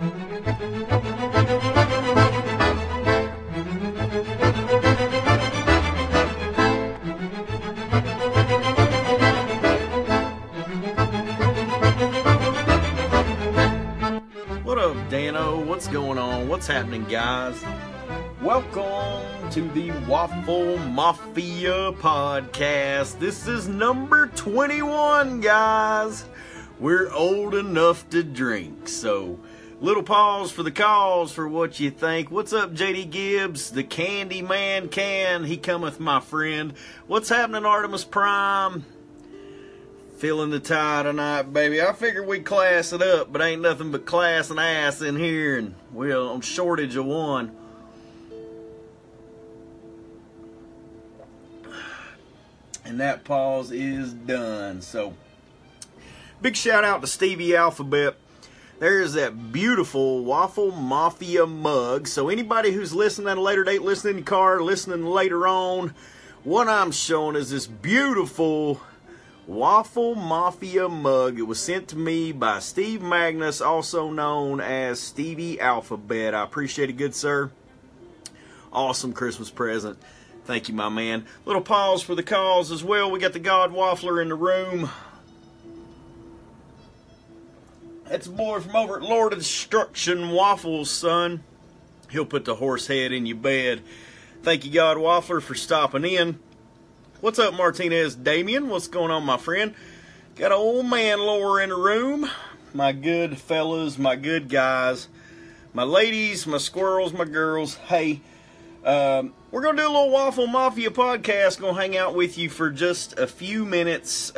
What up, Dano? What's going on? What's happening, guys? Welcome to the Waffle Mafia podcast. This is number 21, guys. We're old enough to drink, so little pause for the cause for what you think. What's up, JD Gibbs? The Candy Man can. He cometh, my friend. What's happening, Artemis Prime? Feeling the tie tonight, baby. I figured we'd class it up, but ain't nothing but class and ass in here, and we're on shortage of one. And that pause is done. So, big shout out to Stevie Alphabet. There's that beautiful Waffle Mafia mug. So anybody who's listening at a later date, listening in your car, listening later on, what I'm showing is this beautiful Waffle Mafia mug. It was sent to me by Steve Magnus, also known as Stevie Alphabet. I appreciate it, good sir. Awesome Christmas present. Thank you, my man. Little pause for the cause as well. We got the God Waffler in the room. That's a boy from over at Lord of Destruction Waffles, son. He'll put the horse head in your bed. Thank you, God Waffler, for stopping in. What's up, Martinez Damien? What's going on, my friend? Got an old man lower in the room. My good fellas, my good guys, my ladies, my squirrels, my girls. Hey, we're going to do a little Waffle Mafia podcast. Going to hang out with you for just a few minutes.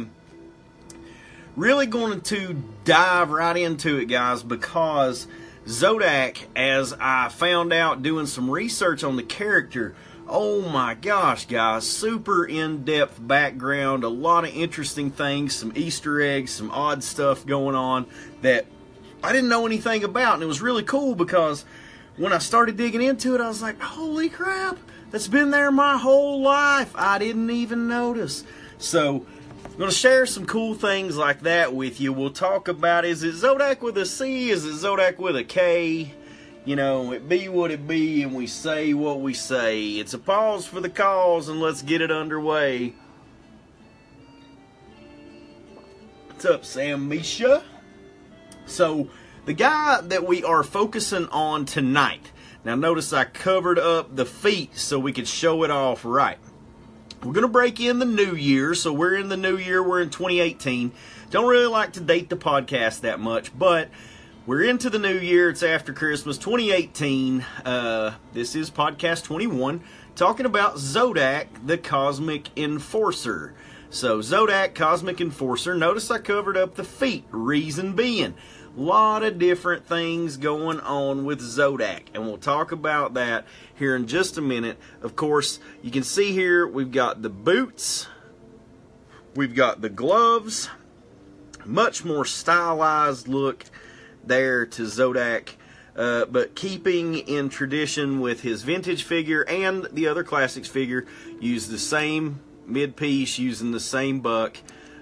Really going to dive right into it, guys, because Zodak, as I found out doing some research on the character, oh my gosh, guys, super in-depth background, a lot of interesting things, some Easter eggs, some odd stuff going on that I didn't know anything about, and it was really cool because when I started digging into it, I was like, holy crap, that's been there my whole life. I didn't even notice. So, I'm going to share some cool things like that with you. We'll talk about, is it Zodak with a C? Is it Zodak with a K? You know, it be what it be, and we say what we say. It's a pause for the cause, and let's get it underway. What's up, Sam Misha? So, the guy that we are focusing on tonight. Now, notice I covered up the feet so we could show it off right. We're going to break in the new year, so we're in the new year, we're in 2018. Don't really like to date the podcast that much, but we're into the new year, it's after Christmas, 2018. This is podcast 21, talking about Zodak, the Cosmic Enforcer. So, Zodak, Cosmic Enforcer, notice I covered up the feet, reason being, a lot of different things going on with Zodak, and we'll talk about that here in just a minute. Of course, you can see here we've got the boots, we've got the gloves, much more stylized look there to Zodak, but keeping in tradition with his vintage figure and the other classics figure, use the same mid-piece, using the same buck,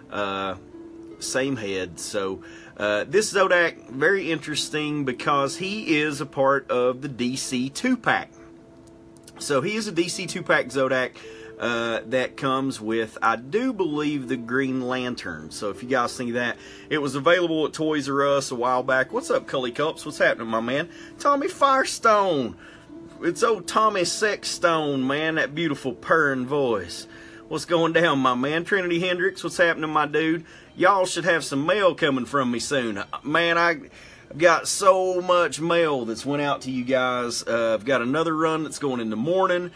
same head. So this Zodak, very interesting because he is a part of the DC 2-pack. So he is a DC 2-pack Zodak that comes with, I do believe, the Green Lantern. So if you guys see that, it was available at Toys R Us a while back. What's up, Cully Cups? What's happening, my man? Tommy Firestone. It's old Tommy Sexstone, man. That beautiful purring voice. What's going down, my man? Trinity Hendricks, what's happening, my dude? Y'all should have some mail coming from me soon. Man, I've got so much mail that's went out to you guys. I've got another run that's going in the morning.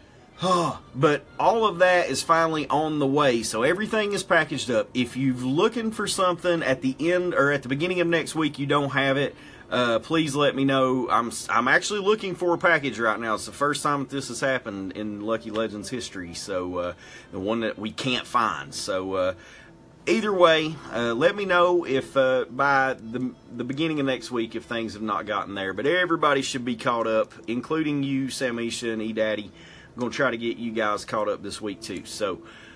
But all of that is finally on the way. So everything is packaged up. If you're looking for something at the end or at the beginning of next week, you don't have it, please let me know. I'm actually looking for a package right now. It's the first time that this has happened in Lucky Legends history. So the one that we can't find. So either way, let me know if by the beginning of next week if things have not gotten there. But everybody should be caught up, including you, Samisha, and E-Daddy. I'm going to try to get you guys caught up this week too. So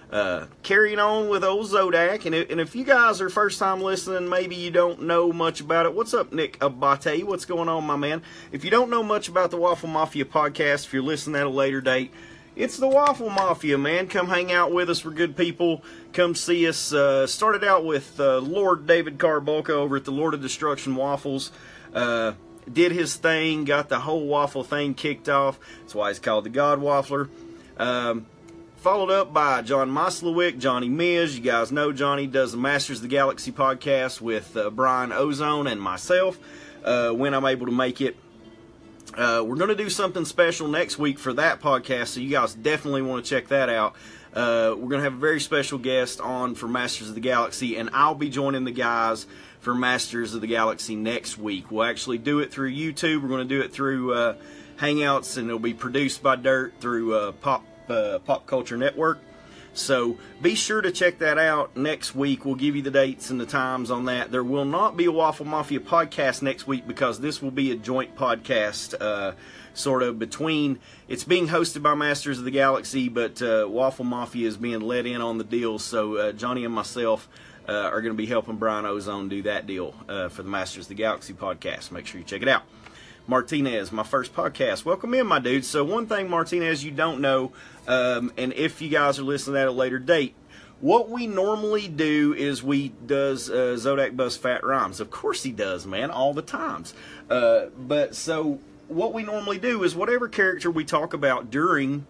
carrying on with old Zodak, and if you guys are first time listening, maybe you don't know much about it. What's up, Nick Abate? What's going on, my man? If you don't know much about the Waffle Mafia podcast, if you're listening at a later date, it's the Waffle Mafia, man. Come hang out with us. We're good people. Come see us. Started out with Lord David Carbulca over at the Lord of Destruction Waffles. Did his thing, got the whole waffle thing kicked off. That's why he's called the God Waffler. Followed up by John Moslewick, Johnny Miz. You guys know Johnny does the Masters of the Galaxy podcast with Brian Ozone and myself when I'm able to make it. We're going to do something special next week for that podcast, so you guys definitely want to check that out. We're going to have a very special guest on for Masters of the Galaxy, and I'll be joining the guys for Masters of the Galaxy next week. We'll actually do it through YouTube. We're going to do it through Hangouts, and it'll be produced by Dirt through Pop Culture Network. So be sure to check that out next week. We'll give you the dates and the times on that. There will not be a Waffle Mafia podcast next week because this will be a joint podcast sort of between. It's being hosted by Masters of the Galaxy, but Waffle Mafia is being let in on the deal. So Johnny and myself are going to be helping Brian Ozone do that deal for the Masters of the Galaxy podcast. Make sure you check it out. Martinez, my first podcast. Welcome in, my dude. So one thing, Martinez, you don't know, and if you guys are listening at a later date, what we normally do is does Zodak bust fat rhymes. Of course he does, man, all the times. But so what we normally do is whatever character we talk about during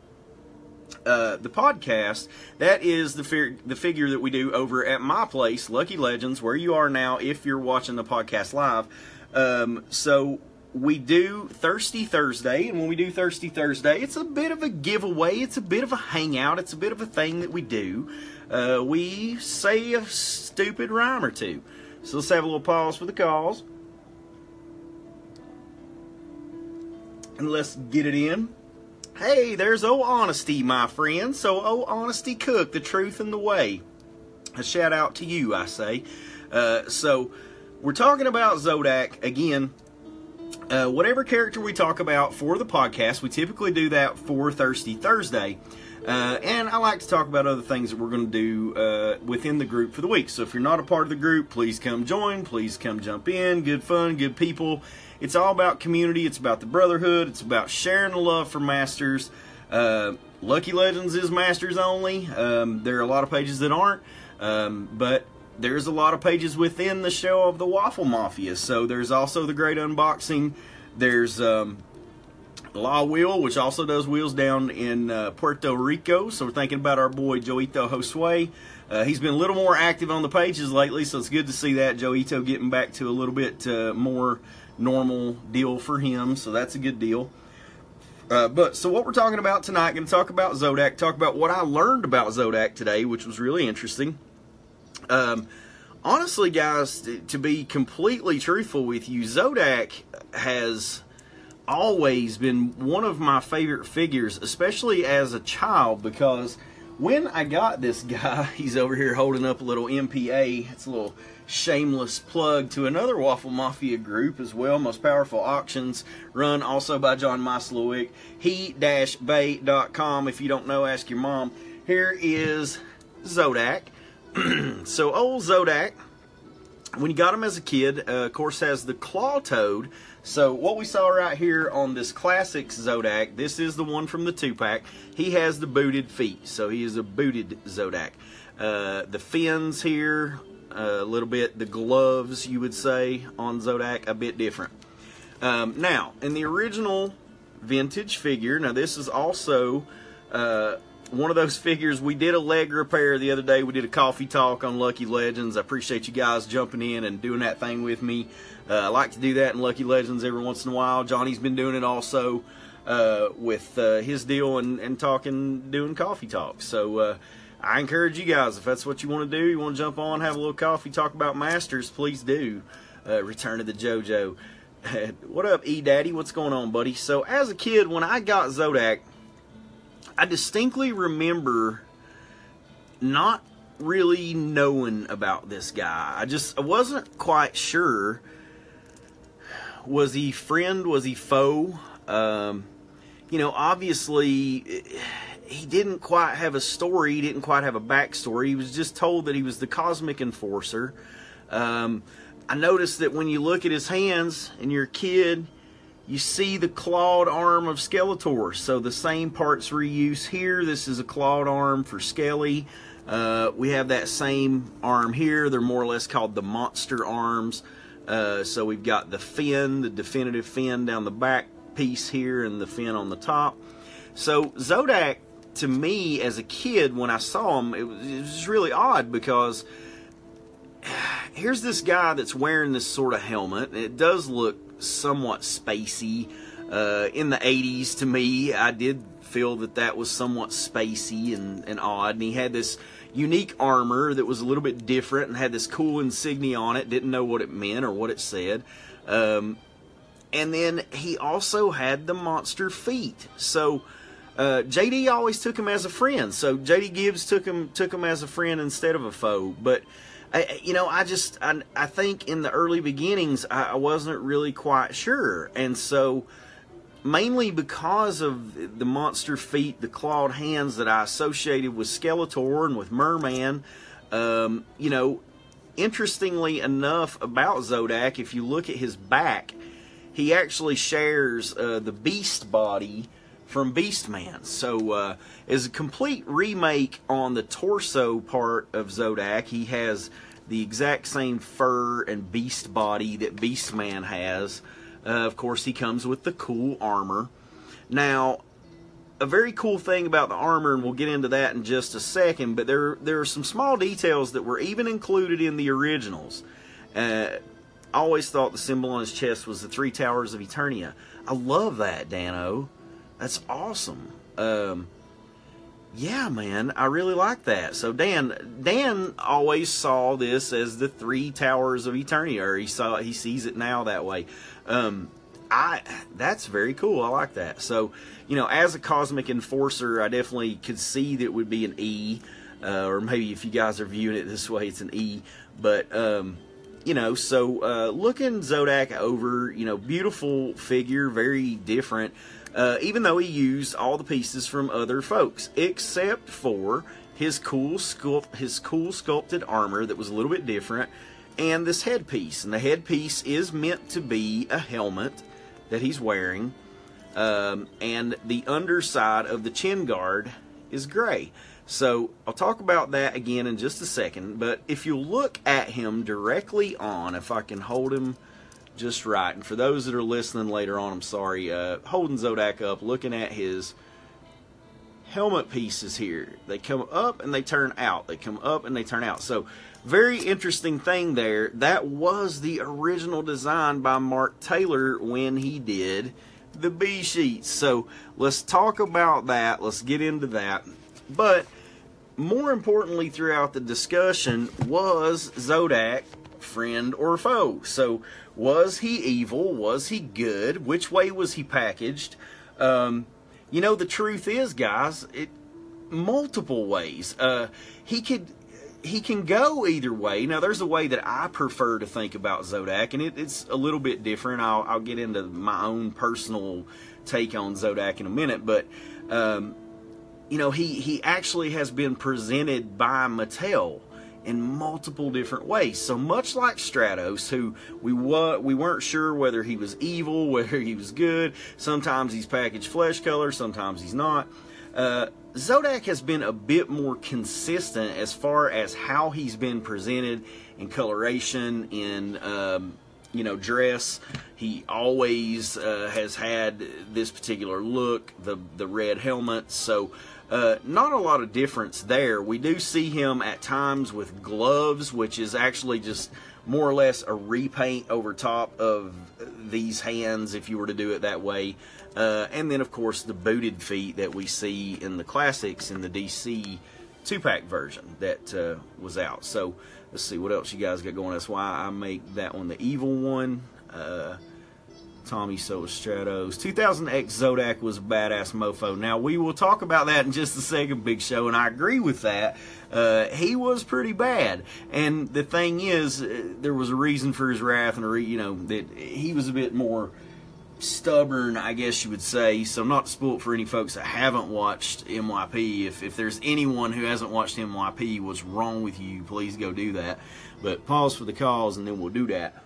the podcast, that is the figure that we do over at my place, Lucky Legends, where you are now if you're watching the podcast live. So we do Thirsty Thursday, and when we do Thirsty Thursday, it's a bit of a giveaway, it's a bit of a hangout, it's a bit of a thing that we do. We say a stupid rhyme or two. So let's have a little pause for the calls. And let's get it in. Hey, there's O Honesty, my friend. So O Honesty Cook, the truth and the way. A shout out to you, I say. So we're talking about Zodak again. Whatever character we talk about for the podcast, we typically do that for Thirsty Thursday. And I like to talk about other things that we're going to do within the group for the week. So if you're not a part of the group, please come join. Please come jump in. Good fun, good people. It's all about community. It's about the brotherhood. It's about sharing the love for Masters. Lucky Legends is Masters only. There are a lot of pages that aren't. But there's a lot of pages within the show of the Waffle Mafia. So there's also the Great Unboxing. There's La Wheel, which also does wheels down in Puerto Rico. So we're thinking about our boy Joito Josue. He's been a little more active on the pages lately, so it's good to see that. Joito getting back to a little bit more normal deal for him. So that's a good deal. So what we're talking about tonight, going to talk about Zodak, talk about what I learned about Zodak today, which was really interesting. Honestly, guys, to be completely truthful with you, Zodak has always been one of my favorite figures, especially as a child, because when I got this guy, he's over here holding up a little MPA. It's a little shameless plug to another Waffle Mafia group as well, Most Powerful Auctions, run also by John Moslewick, he-bay.com. If you don't know, ask your mom. Here is Zodak. So old Zodak, when you got him as a kid, of course has the claw toad. So what we saw right here on this classic Zodak, this is the one from the 2-pack. He has the booted feet, so he is a booted Zodak. The fins here, a little bit, the gloves, you would say, on Zodak, a bit different. Now, in the original vintage figure, now this is also one of those figures. We did a leg repair the other day. We did a coffee talk on Lucky Legends. I appreciate you guys jumping in and doing that thing with me. I like to do that in Lucky Legends every once in a while. Johnny's been doing it also with his deal and doing coffee talks. So I encourage you guys, if that's what you want to do, you want to jump on, have a little coffee, talk about Masters, please do. Return of the JoJo. What up, E-Daddy? What's going on, buddy? So as a kid, when I got Zodak, I distinctly remember not really knowing about this guy. I wasn't quite sure. Was he friend? Was he foe? Obviously, he didn't quite have a story. He didn't quite have a backstory. He was just told that he was the Cosmic Enforcer. I noticed that when you look at his hands and you're a kid, you see the clawed arm of Skeletor. So the same parts reuse here. This is a clawed arm for Skelly. We have that same arm here. They're more or less called the monster arms. So we've got the fin, the definitive fin down the back piece here, and the fin on the top. So Zodak, to me as a kid, when I saw him, it was really odd, because here's this guy that's wearing this sort of helmet. It does look somewhat spacey. In the 80s, to me, I did feel that was somewhat spacey and odd. And he had this unique armor that was a little bit different and had this cool insignia on it. Didn't know what it meant or what it said. And then he also had the monster feet. So JD always took him as a friend. So JD Gibbs took him as a friend instead of a foe. But I think in the early beginnings, I wasn't really quite sure. And so, mainly because of the monster feet, the clawed hands that I associated with Skeletor and with Merman, interestingly enough about Zodak, if you look at his back, he actually shares the beast body from Beastman. So as a complete remake on the torso part of Zodak, he has the exact same fur and beast body that Beastman has. Of course, he comes with the cool armor. Now, a very cool thing about the armor, and we'll get into that in just a second, but there are some small details that were even included in the originals. I always thought the symbol on his chest was the 3 Towers of Eternia. I love that, Dano. That's awesome. Yeah, man, I really like that. So Dan always saw this as the 3 Towers of Eternia, or he sees it now that way. That's very cool. I like that. So, as a Cosmic Enforcer, I definitely could see that it would be an E, or maybe if you guys are viewing it this way, it's an E. But looking Zodak over, beautiful figure, very different. Even though he used all the pieces from other folks, except for his cool sculpted armor that was a little bit different, and this headpiece. And the headpiece is meant to be a helmet that he's wearing, and the underside of the chin guard is gray. So I'll talk about that again in just a second, but if you look at him directly on, if I can hold him just right, and for those that are listening later on, I'm sorry, holding Zodak up, looking at his helmet pieces here. They come up and they turn out. They come up and they turn out. So, very interesting thing there. That was the original design by Mark Taylor when he did the B-Sheets. So, let's talk about that. Let's get into that. But, more importantly throughout the discussion, was Zodak friend or foe? So, was he evil? Was he good? Which way was he packaged? The truth is, guys, multiple ways. He can go either way. Now, there's a way that I prefer to think about Zodak, and it's a little bit different. I'll get into my own personal take on Zodak in a minute, but he actually has been presented by Mattel in multiple different ways. So much like Stratos, who we weren't sure whether he was evil, whether he was good. Sometimes he's packaged flesh color, sometimes he's not. Zodak has been a bit more consistent as far as how he's been presented in coloration, in dress. He always has had this particular look, the red helmet. So not a lot of difference there. We do see him at times with gloves, which is actually just more or less a repaint over top of these hands, if you were to do it that way. And then, of course, the booted feet that we see in the classics in the DC 2-pack version that was out. So, let's see what else you guys got going. That's why I make that one the evil one. Tommy, so was Stratos. 2000X Zodak was a badass mofo. Now, we will talk about that in just a second, Big Show, and I agree with that. He was pretty bad. And the thing is, there was a reason for his wrath, and that he was a bit more stubborn, I guess you would say. So not to spoil it for any folks that haven't watched MYP. If there's anyone who hasn't watched MYP, what's wrong with you? Please go do that. But pause for the cause, and then we'll do that.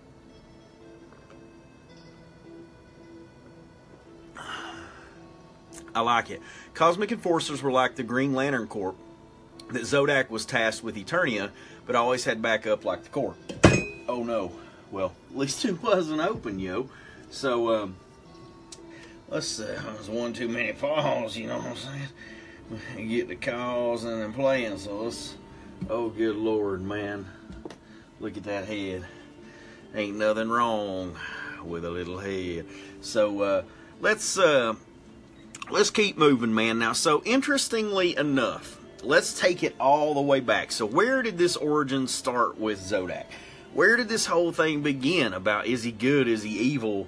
I like it. Cosmic Enforcers were like the Green Lantern Corps that Zodak was tasked with Eternia, but always had backup like the Corps. Oh no. Well, at least it wasn't open, yo. So, let's see. There's one too many falls, you know what I'm saying? You get the calls and then playing, so let's... Oh, good Lord, man. Look at that head. Ain't nothing wrong with a little head. So, let's keep moving, man. Now, so interestingly enough, let's take it all the way back. So where did this origin start with Zodak? Where did this whole thing begin about, is he good, is he evil?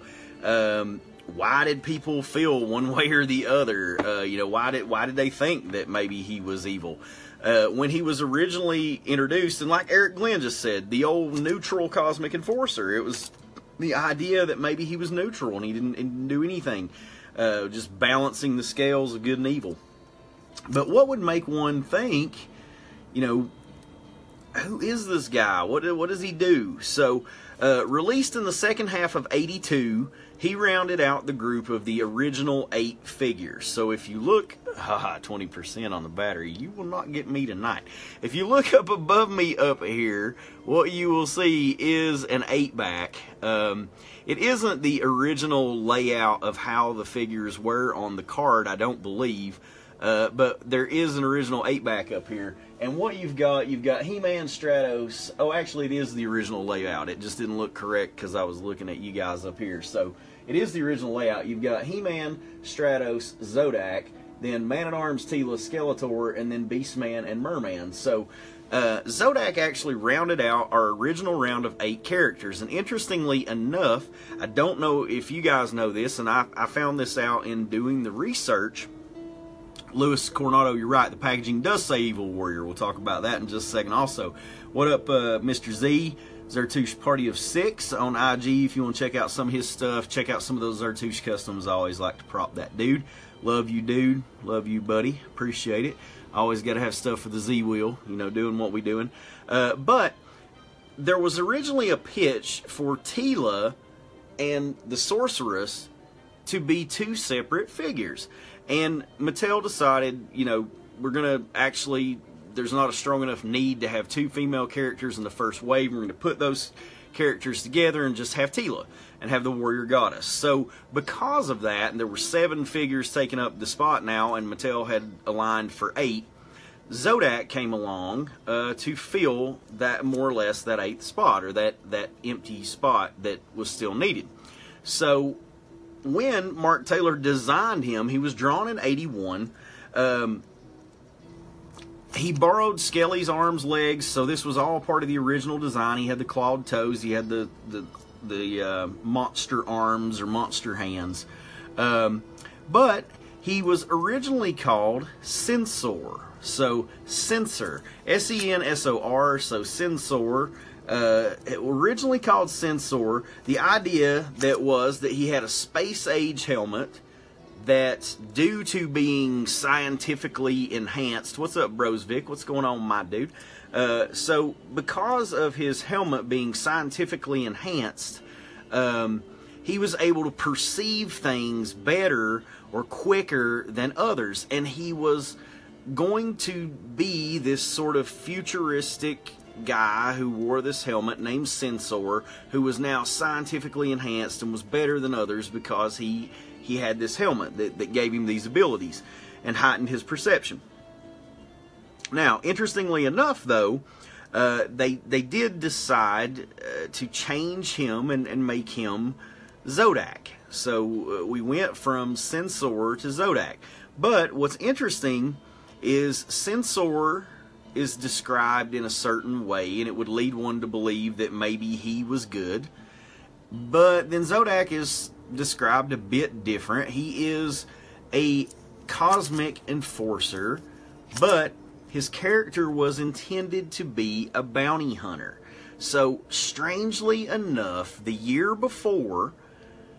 Why did people feel one way or the other? You know, why did they think that maybe he was evil? When he was originally introduced, and like Eric Glenn just said, the old neutral Cosmic Enforcer, it was the idea that maybe he was neutral and he didn't do anything. Just balancing the scales of good and evil. But what would make one think, you know, who is this guy? What does he do? So, released in the second half of '82, he rounded out the group of the original 8 figures. So if you look, 20% on the battery, you will not get me tonight. If you look up above me up here, what you will see is an 8-back. It isn't the original layout of how the figures were on the card, I don't believe. But there is an original 8-back up here. And what you've got He-Man, Stratos. Oh, actually, it is the original layout. It just didn't look correct because I was looking at you guys up here. So, it is the original layout. You've got He-Man, Stratos, Zodak, then Man-at-Arms, Teela, Skeletor, and then Beastman and Merman. So, Zodak actually rounded out our original round of 8 characters. And interestingly enough, I don't know if you guys know this, and I found this out in doing the research. Louis Coronado, you're right. The packaging does say Evil Warrior. We'll talk about that in just a second also. What up, Mr. Z? Zertouche Party of 6 on IG. If you want to check out some of his stuff, check out some of those Zertouche customs. I always like to prop that dude. Love you, dude. Love you, buddy. Appreciate it. Always got to have stuff for the Z-Wheel, you know, doing what we doing. But there was originally a pitch for Teela and the Sorceress to be 2 separate figures. And Mattel decided, you know, we're going to actually, there's not a strong enough need to have 2 female characters in the first wave. We're going to put those characters together and just have Teela and have the Warrior Goddess. So because of that, and there were 7 figures taking up the spot now, and Mattel had aligned for 8, Zodak came along to fill that, more or less, that 8th spot, or that empty spot that was still needed. So when Mark Taylor designed him, he was drawn in '81. He borrowed Skelly's arms, legs, so this was all part of the original design. He had the clawed toes, he had the monster arms or monster hands. But he was originally called Sensor. So Sensor, S-E-N-S-O-R, so Sensor. Originally called Sensor. The idea that was that he had a space-age helmet that, due to being scientifically enhanced... What's up, Bros Vic? What's going on, my dude? So, because of his helmet being scientifically enhanced, he was able to perceive things better or quicker than others. And he was going to be this sort of futuristic guy who wore this helmet named Sensor, who was now scientifically enhanced and was better than others because he had this helmet that gave him these abilities and heightened his perception. Now, interestingly enough, though, they did decide to change him and make him Zodak. So we went from Sensor to Zodak. But what's interesting is Sensor is described in a certain way, and it would lead one to believe that maybe he was good. But then Zodak is described a bit different. He is a cosmic enforcer, but his character was intended to be a bounty hunter. So, strangely enough, the year before,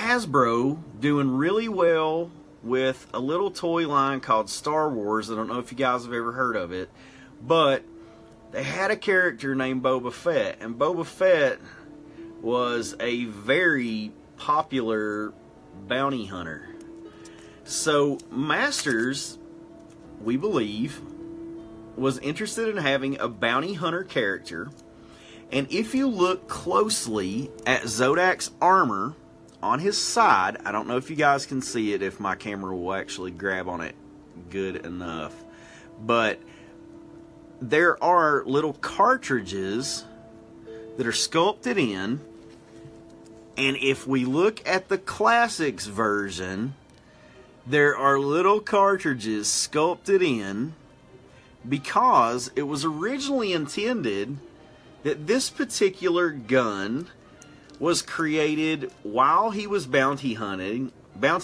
Hasbro doing really well with a little toy line called Star Wars. I don't know if you guys have ever heard of it, but they had a character named Boba Fett, and Boba Fett was a very popular bounty hunter. So Masters, we believe, was interested in having a bounty hunter character, and if you look closely at Zodak's armor on his side, I don't know if you guys can see it, if my camera will actually grab on it good enough, but there are little cartridges that are sculpted in, and if we look at the Classics version, there are little cartridges sculpted in because it was originally intended that this particular gun was created while he was bounty hunting,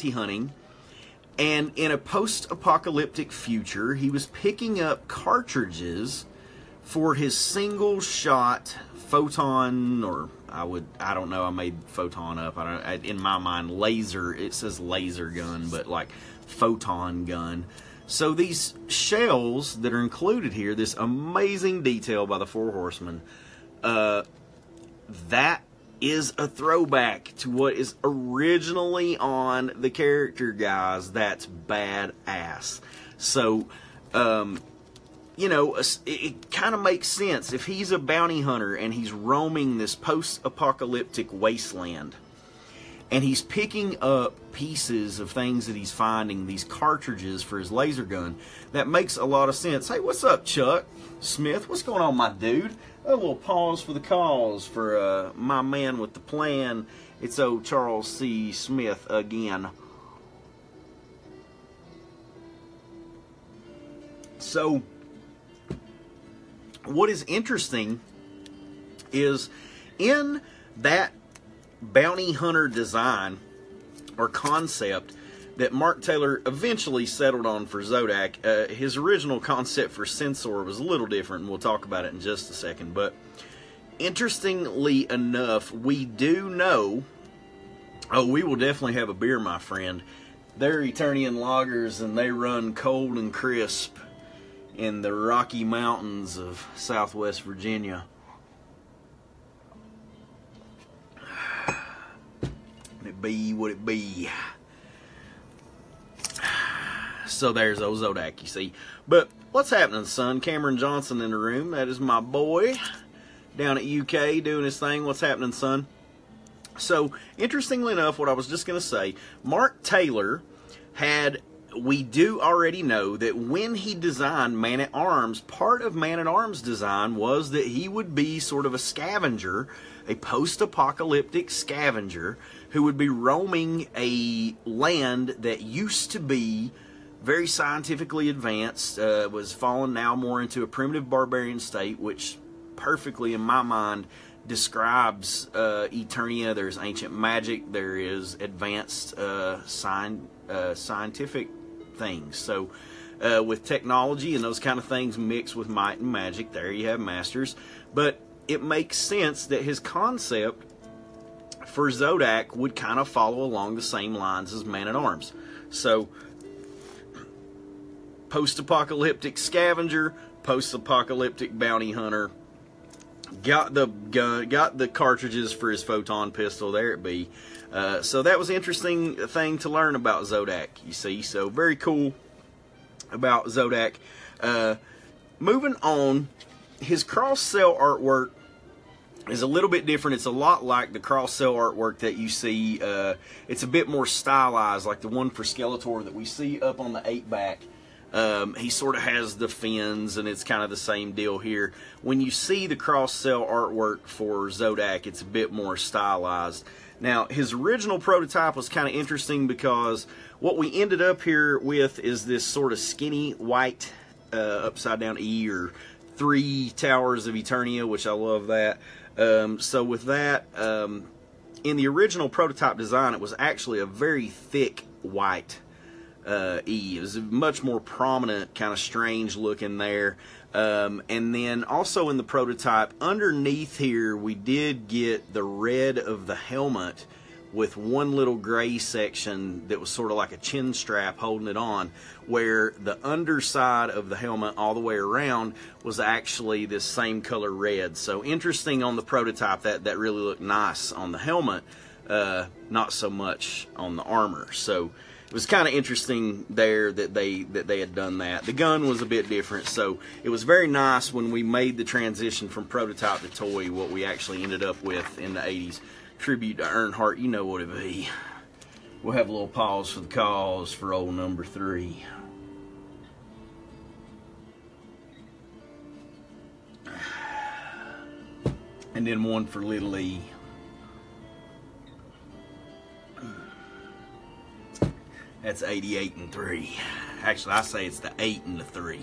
and in a post-apocalyptic future, he was picking up cartridges for his single-shot photon, or I don't know, I made photon up. In my mind, laser, it says laser gun, but like photon gun. So these shells that are included here, this amazing detail by the Four Horsemen, that is a throwback to what is originally on the character, guys. That's badass. So, you know, it kind of makes sense. If he's a bounty hunter and he's roaming this post-apocalyptic wasteland, and he's picking up pieces of things that he's finding, these cartridges for his laser gun, that makes a lot of sense. Hey, what's up, Chuck Smith? What's going on, my dude? A little pause for the cause for my man with the plan. It's old Charles C. Smith again. So, what is interesting is in that bounty hunter design or concept that Mark Taylor eventually settled on for Zodak. His original concept for Sensor was a little different, and we'll talk about it in just a second. But interestingly enough, we do know, we will definitely have a beer, my friend. They're Eternian lagers, and they run cold and crisp in the Rocky Mountains of Southwest Virginia. It be what it be. So there's old Zodak, you see. But what's happening, son? Cameron Johnson in the room. That is my boy down at UK doing his thing. What's happening, son? So, interestingly enough, what I was just going to say, Mark Taylor we do already know that when he designed Man-at-Arms, part of Man-at-Arms design was that he would be sort of a scavenger, a post-apocalyptic scavenger, who would be roaming a land that used to be very scientifically advanced, was fallen now more into a primitive barbarian state, which perfectly, in my mind, describes Eternia. There's ancient magic, there is advanced scientific things. So with technology and those kind of things mixed with might and magic, there you have Masters. But it makes sense that his concept for Zodak would kind of follow along the same lines as Man-at-Arms. So post-apocalyptic scavenger, post-apocalyptic bounty hunter, got the gun, got the cartridges for his photon pistol, there it be. So that was an interesting thing to learn about Zodak, you see. So very cool about Zodak. Moving on, his cross-cell artwork is a little bit different. It's a lot like the cross-cell artwork that you see. It's a bit more stylized, like the one for Skeletor that we see up on the 8-back. He sort of has the fins, and it's kind of the same deal here. When you see the cross-cell artwork for Zodak, it's a bit more stylized. Now, his original prototype was kind of interesting because what we ended up here with is this sort of skinny white upside-down E, or 3 Towers of Eternia, which I love that. So with that, in the original prototype design, it was actually a very thick white E. It was much more prominent, kind of strange looking there. And then also in the prototype, underneath here, we did get the red of the helmet with one little gray section that was sort of like a chin strap holding it on, where the underside of the helmet all the way around was actually this same color red. So interesting on the prototype, that really looked nice on the helmet, not so much on the armor. So it was kind of interesting there that they had done that. The gun was a bit different, so it was very nice when we made the transition from prototype to toy, what we actually ended up with in the 80s. Tribute to Earnhardt, you know what it be. We'll have a little pause for the cause for old number 3. And then one for Little E. That's 88 and 3. Actually, I say it's the 8 and the 3.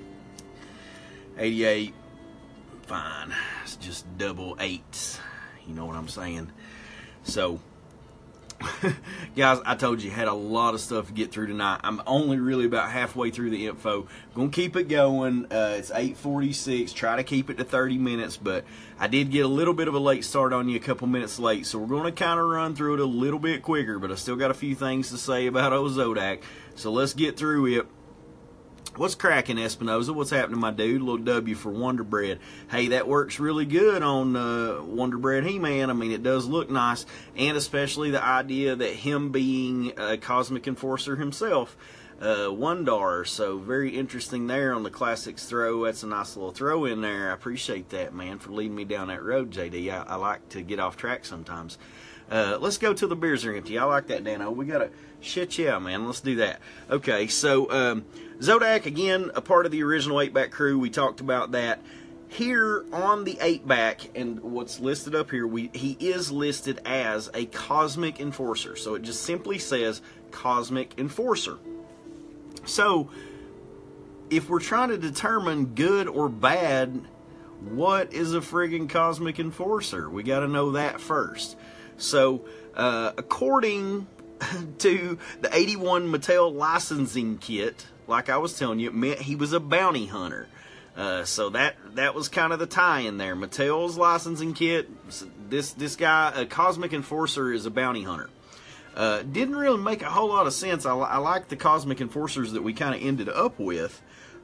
88, fine. It's just double 8s. You know what I'm saying? So, guys, I told you, had a lot of stuff to get through tonight. I'm only really about halfway through the info. Gonna keep it going. It's 8:46. Try to keep it to 30 minutes, but I did get a little bit of a late start on you, a couple minutes late, so we're gonna kind of run through it a little bit quicker, but I still got a few things to say about old Zodak, so let's get through it. What's cracking, Espinoza? What's happening, my dude? A little W for Wonder Bread. Hey, that works really good on Wonder Bread He-Man. I mean, it does look nice, and especially the idea that him being a Cosmic Enforcer himself, Wondar. So very interesting there on the Classics throw. That's a nice little throw in there. I appreciate that, man, for leading me down that road, JD. I like to get off track sometimes. Let's go till the beers are empty. I like that, Dano. We got to... Shit, yeah, man. Let's do that. Okay, so Zodak, again, a part of the original 8-back crew. We talked about that. Here on the 8-back, and what's listed up here, he is listed as a Cosmic Enforcer. So it just simply says Cosmic Enforcer. So, if we're trying to determine good or bad, what is a friggin' Cosmic Enforcer? We got to know that first. So, according to the 81 Mattel licensing kit, like I was telling you, it meant he was a bounty hunter. So that was kind of the tie-in there. Mattel's licensing kit, this guy, a Cosmic Enforcer, is a bounty hunter. Didn't really make a whole lot of sense. I like the Cosmic Enforcers that we kind of ended up with.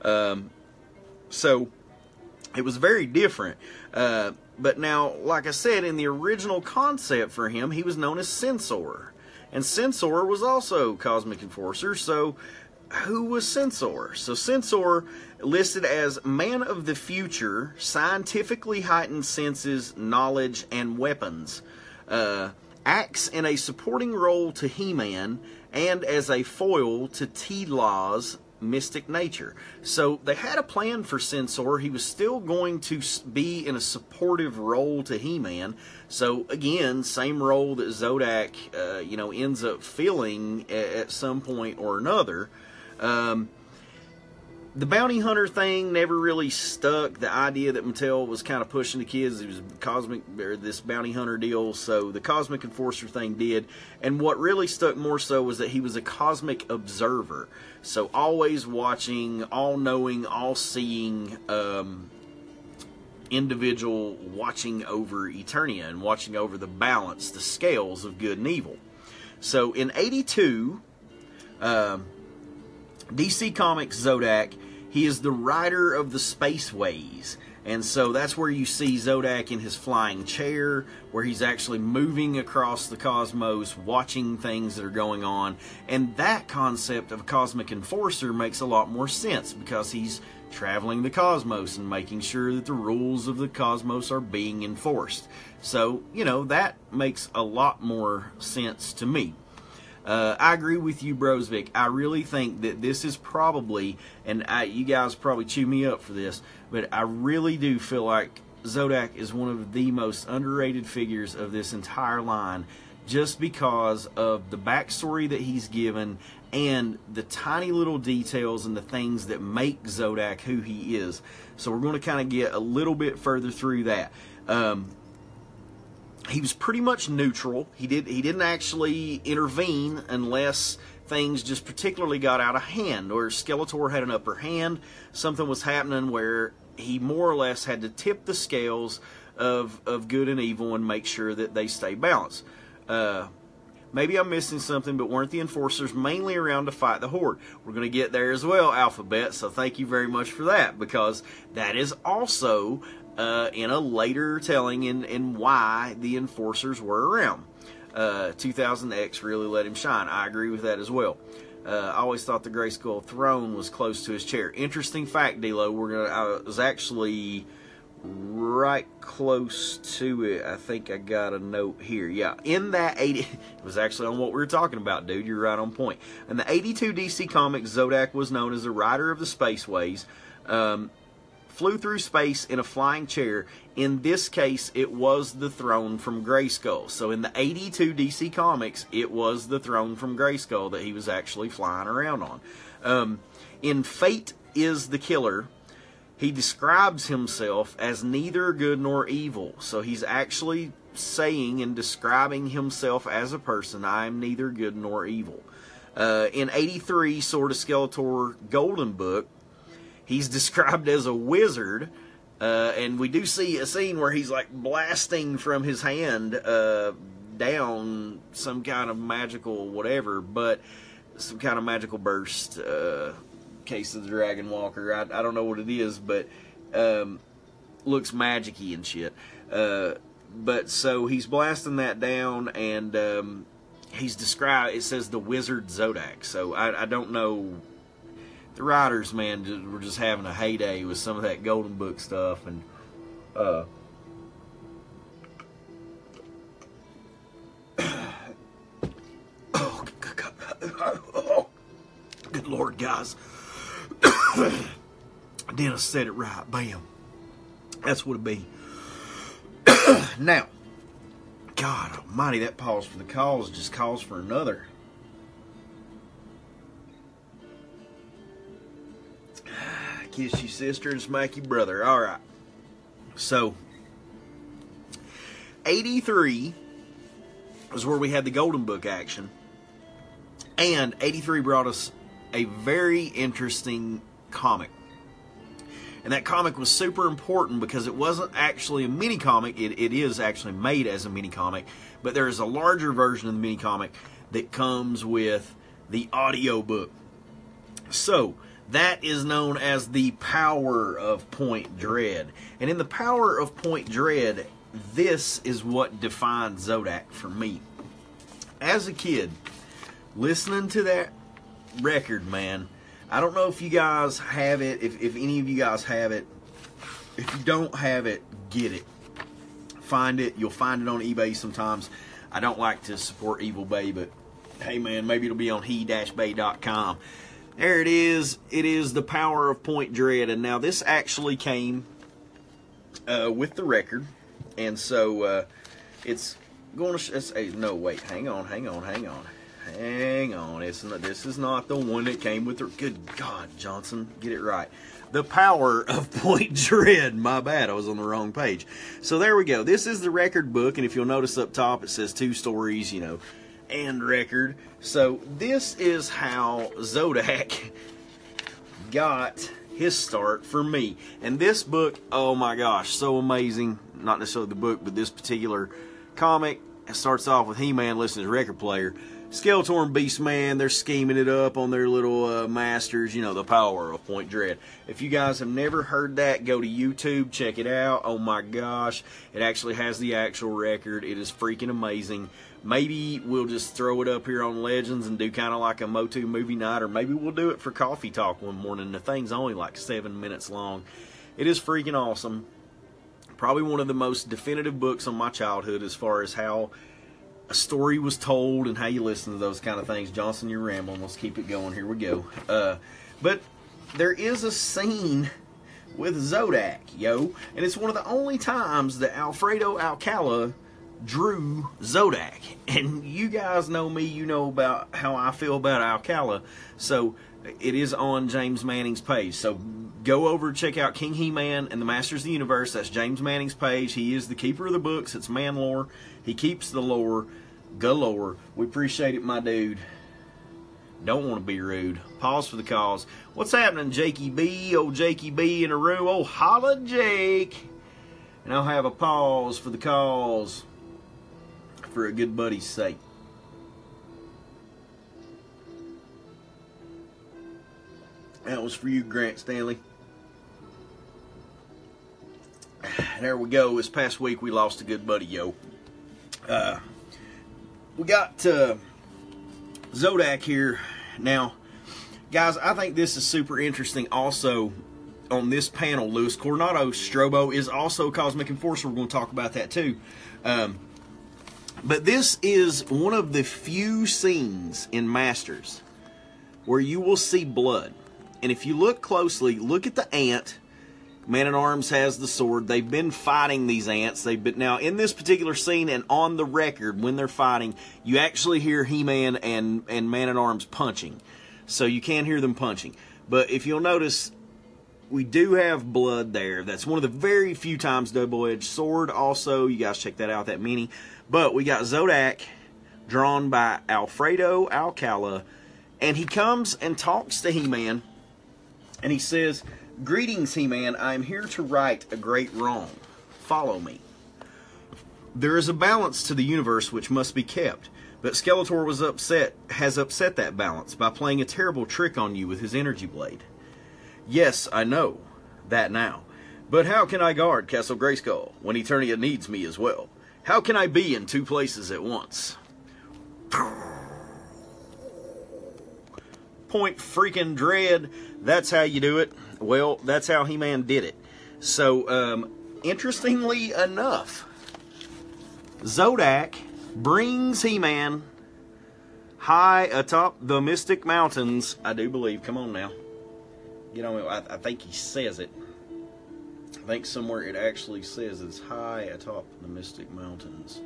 So it was very different. But now, like I said, in the original concept for him, he was known as Censor. And Censor was also Cosmic Enforcer, so who was Censor? So Censor, listed as man of the future, scientifically heightened senses, knowledge, and weapons. Acts in a supporting role to He-Man and as a foil to T-Law's mystic nature. So they had a plan for Censor. He was still going to be in a supportive role to He-Man. So again, same role that Zodak, ends up filling at some point or another. The bounty hunter thing never really stuck. The idea that Mattel was kind of pushing the kids, it was this bounty hunter deal. So the Cosmic Enforcer thing did. And what really stuck more so was that he was a cosmic observer. So always watching, all-knowing, all-seeing individual watching over Eternia and watching over the balance, the scales of good and evil. So in 82, DC Comics Zodak, he is the rider of the spaceways. And so that's where you see Zodak in his flying chair, where he's actually moving across the cosmos, watching things that are going on. And that concept of Cosmic Enforcer makes a lot more sense, because he's traveling the cosmos and making sure that the rules of the cosmos are being enforced. So, that makes a lot more sense to me. I agree with you, Brosvik. I really think that this is probably, and you guys probably chew me up for this, but I really do feel like Zodak is one of the most underrated figures of this entire line, just because of the backstory that he's given and the tiny little details and the things that make Zodak who he is. So we're going to kind of get a little bit further through that. He was pretty much neutral. He didn't actually intervene unless things just particularly got out of hand, or Skeletor had an upper hand. Something was happening where he more or less had to tip the scales of good and evil and make sure that they stay balanced. Maybe I'm missing something, but weren't the enforcers mainly around to fight the Horde? We're going to get there as well, Alphabet, so thank you very much for that, because that is also in a later telling in why the enforcers were around. 2000X really let him shine. I agree with that as well. I always thought the Grayskull throne was close to his chair. Interesting fact, D-Lo. I was actually right close to it. I think I got a note here. Yeah, in that 80, it was actually on what we were talking about, dude. You're right on point. In the 82 DC Comics, Zodak was known as the Rider of the Spaceways. Flew through space in a flying chair. In this case, it was the throne from Grayskull. So in the 82 DC Comics, it was the throne from Grayskull that he was actually flying around on. In Fate is the Killer, he describes himself as neither good nor evil. So he's actually saying and describing himself as a person, I am neither good nor evil. In 83, Sword of Skeletor Golden Book, he's described as a wizard, and we do see a scene where he's like blasting from his hand down some kind of magical whatever, but some kind of magical burst, Case of the Dragon Walker. I don't know what it is, but looks magic-y and shit. But so he's blasting that down, and he's described, it says the Wizard Zodak, so I don't know. The writers, man, were just having a heyday with some of that Golden Book stuff, and oh, good Lord, guys. Dennis said it right. Bam. That's what it be. Now, God almighty, that pause for the cause just calls for another. Kiss you sister and smack you brother. Alright. So, 83 is where we had the Golden Book action. And 83 brought us a very interesting comic. And that comic was super important because it wasn't actually a mini comic. It is actually made as a mini comic. But there is a larger version of the mini comic that comes with the audio book. So, that is known as the Power of Point Dread. And in the Power of Point Dread, this is what defined Zodak for me. As a kid, listening to that record, man, I don't know if you guys have it, if any of you guys have it. If you don't have it, get it. Find it. You'll find it on eBay sometimes. I don't like to support Evil Bay, but hey, man, maybe it'll be on he-bay.com. There it is. It is the Power of Point Dread. And now this actually came with the record. And so it's going to... no, wait. Hang on. This is not the one that came with the... Good God, Johnson. Get it right. The Power of Point Dread. My bad. I was on the wrong page. So there we go. This is the record book. And if you'll notice up top, it says 2 stories, you know, and record. So this is how Zodak got his start for me. And this book, oh my gosh, so amazing. Not necessarily the book, but this particular comic. It starts off with He-Man listening to record player. Skeletor and Beastman, they're scheming it up on their little masters, you know, the Power of Point Dread. If you guys have never heard that, go to YouTube, check it out. Oh my gosh, it actually has the actual record. It is freaking amazing. Maybe we'll just throw it up here on Legends and do kind of like a Motu movie night, or maybe we'll do it for Coffee Talk one morning. The thing's only like 7 minutes long. It is freaking awesome. Probably one of the most definitive books on my childhood as far as how a story was told and how you listen to those kind of things. Johnson, you're rambling. Let's keep it going. Here we go. But there is a scene with Zodak, yo. And it's one of the only times that Alfredo Alcala drew Zodak. And you guys know me. You know about how I feel about Alcala. So it is on James Manning's page. So go over and check out King He-Man and the Masters of the Universe. That's James Manning's page. He is the keeper of the books. It's man lore. He keeps the lore galore. We appreciate it, my dude. Don't want to be rude. Pause for the cause. What's happening, Jakey B? Oh, Jakey B in the room. Oh, holla, Jake. And I'll have a pause for the cause for a good buddy's sake. That was for you, Grant Stanley. There we go. This past week we lost a good buddy, yo. We got Zodak here. Now, guys, I think this is super interesting also on this panel. Louis Coronado, Strobo, is also Cosmic Enforcer. We're going to talk about that too. But this is one of the few scenes in Masters where you will see blood. And if you look closely, look at the ant. Man-at-Arms has the sword. They've been fighting these ants. Now, in this particular scene and on the record, when they're fighting, you actually hear He-Man and Man-at-Arms punching. So you can hear them punching. But if you'll notice, we do have blood there. That's one of the very few times double-edged sword. Also, you guys check that out, that mini. But we got Zodak, drawn by Alfredo Alcala, and he comes and talks to He-Man, and he says, "Greetings, He-Man. I am here to right a great wrong. Follow me. There is a balance to the universe which must be kept, but Skeletor has upset that balance by playing a terrible trick on you with his energy blade. Yes, I know that now. But how can I guard Castle Grayskull when Eternia needs me as well? How can I be in two places at once?" Point freaking dread. That's how you do it. Well, that's how He-Man did it. So, interestingly enough, Zodak brings He-Man high atop the Mystic Mountains, I do believe. Come on now. You know, I think he says it. I think somewhere it actually says it's high atop the Mystic Mountains.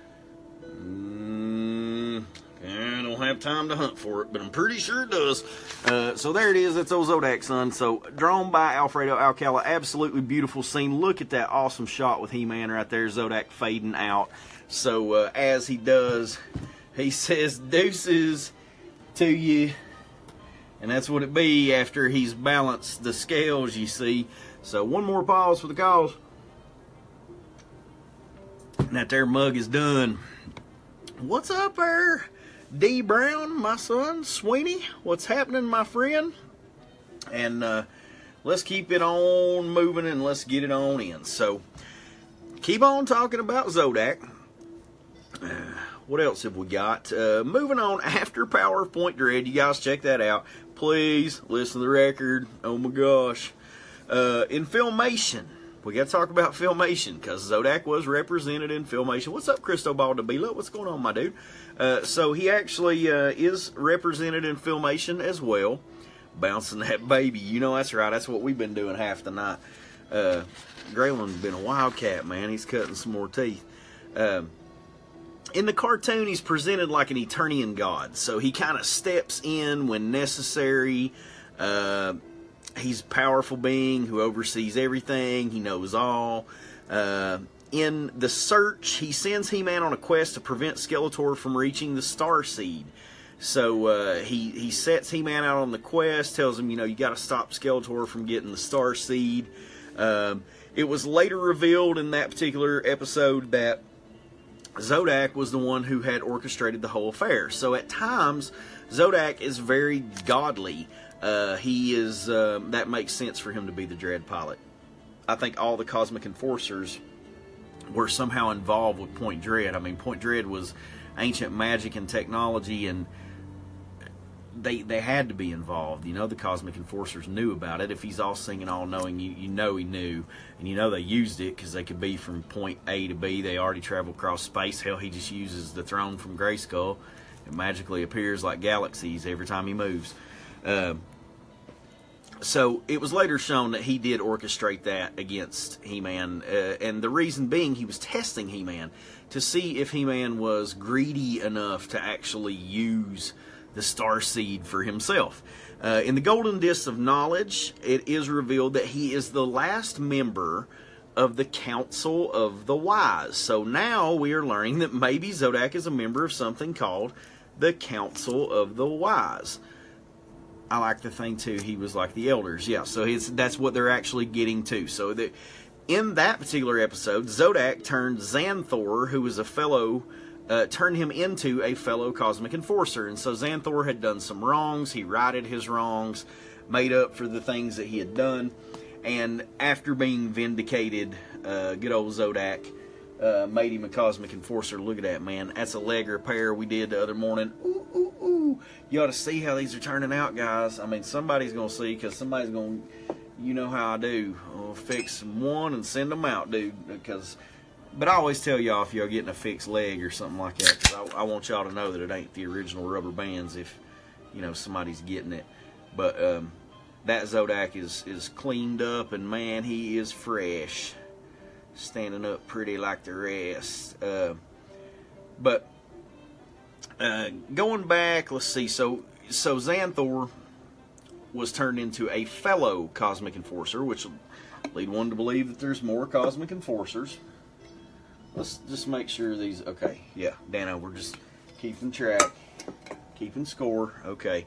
I don't have time to hunt for it, but I'm pretty sure it does. So there it is. That's old Zodak, son. So drawn by Alfredo Alcala. Absolutely beautiful scene. Look at that awesome shot with He-Man right there. Zodak fading out. So as he does, he says deuces to you. And that's what it be after he's balanced the scales, you see. So one more pause for the cause. And that there mug is done. What's up there, D. Brown, my son, Sweeney? What's happening, my friend? And let's keep it on moving and let's get it on in. So, keep on talking about Zodak. What else have we got? Moving on, after Power of Point Dread. You guys check that out. Please, listen to the record. Oh my gosh. In Filmation. We got to talk about Filmation because Zodak was represented in Filmation. What's up, Cristobal Dabila? What's going on, my dude? So he actually is represented in Filmation as well. Bouncing that baby. You know that's right. That's what we've been doing half the night. Grayland's been a wildcat, man. He's cutting some more teeth. In the cartoon, he's presented like an Eternian god. So he kind of steps in when necessary. He's a powerful being who oversees everything. He knows all. In The Search, he sends He-Man on a quest to prevent Skeletor from reaching the Star Seed. So he sets He-Man out on the quest, tells him, you know, you got to stop Skeletor from getting the Star Seed. It was later revealed in that particular episode that Zodak was the one who had orchestrated the whole affair. So at times, Zodak is very godly. He is, that makes sense for him to be the Dread pilot. I think all the Cosmic Enforcers were somehow involved with Point Dread. I mean, Point Dread was ancient magic and technology, and they had to be involved. You know, the Cosmic Enforcers knew about it. If he's all-seeing and all-knowing, you know he knew. And you know they used it because they could be from point A to B. They already traveled across space. Hell, he just uses the throne from Grayskull. It magically appears like galaxies every time he moves. So it was later shown that he did orchestrate that against He-Man, and the reason being he was testing He-Man to see if He-Man was greedy enough to actually use the Star Seed for himself. In the Golden Disc of Knowledge, it is revealed that he is the last member of the Council of the Wise. So now we are learning that maybe Zodak is a member of something called the Council of the Wise. I like to think, too, he was like the elders. Yeah, so that's what they're actually getting to. So in that particular episode, Zodak turned Xanthor, who was a fellow turn him into a fellow Cosmic Enforcer. And so Xanthor had done some wrongs. He righted his wrongs, made up for the things that he had done. And after being vindicated, good old Zodak made him a Cosmic Enforcer. Look at that, man. That's a leg repair we did the other morning. Ooh, ooh, ooh. You ought to see how these are turning out, guys. I mean, somebody's going to see, because somebody's going to, you know how I do. I'll fix one and send them out, dude. But I always tell y'all if y'all getting a fixed leg or something like that, because I want y'all to know that it ain't the original rubber bands if, you know, somebody's getting it. But that Zodak is cleaned up, and man, he is fresh. Standing up pretty like the rest. But going back, let's see. So Xanthor was turned into a fellow Cosmic Enforcer, which will lead one to believe that there's more Cosmic Enforcers. Let's just make sure these... Okay, yeah, Dano, we're just keeping track, keeping score. Okay.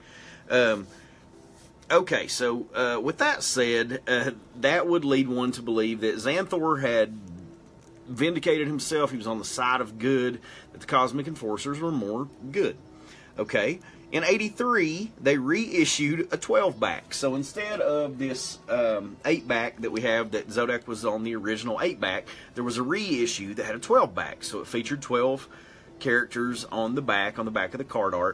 Okay, so with that said, that would lead one to believe that Xanthor had vindicated himself. He was on the side of good, that the Cosmic Enforcers were more good. Okay, in 83, they reissued a 12-back. So instead of this 8-back that we have, that Zodak was on the original 8-back, there was a reissue that had a 12-back. So it featured 12 characters on the back of the card art.